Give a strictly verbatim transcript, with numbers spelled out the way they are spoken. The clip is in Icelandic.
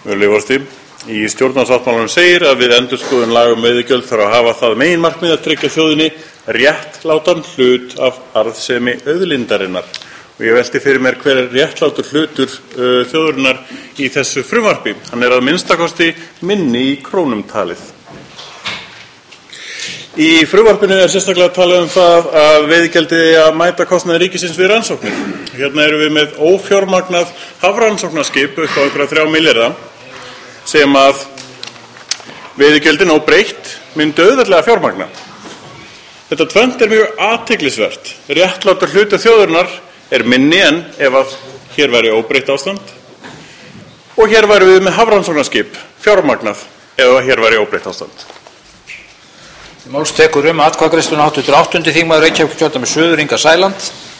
Virðulegi forseti, í stjórnarsáttmálanum segir að við endurskoðun laga um veiðigjöld þarf að hafa það meginmarkmið að tryggja þjóðinni réttlátan hlut af arðsemi auðlindarinnar. Og ég velti fyrir mér hver er réttlátur hlutur uh, þjóðarinnar í þessu frumvarpi. Hann er að minnstakosti minni í krónum talið. Í frumvarpinu er sérstaklega talað um það að veiðigjaldi að mæta kostnaði ríkisins við rannsóknir. Hérna erum við með ófjármagnað hafrannsóknarskip upp á einhverja þrjá milljarða sem að veiðigjöldin óbreytt myndu auðveldlega fjármagna. Þetta tvennt er mjög athyglisvert. Réttlátur hlutur þjóðarinnar er minni en ef að hér væri óbreytt ástand og hér væri við með hafrannsóknarskip fjármagnað ef að hér væri óbreytt ástand. Máls tekur um atkvæðagreiðsluna háttvirtur áttundi þingmaður Reykjavíkurkjördæmis Suður Inga Sæland.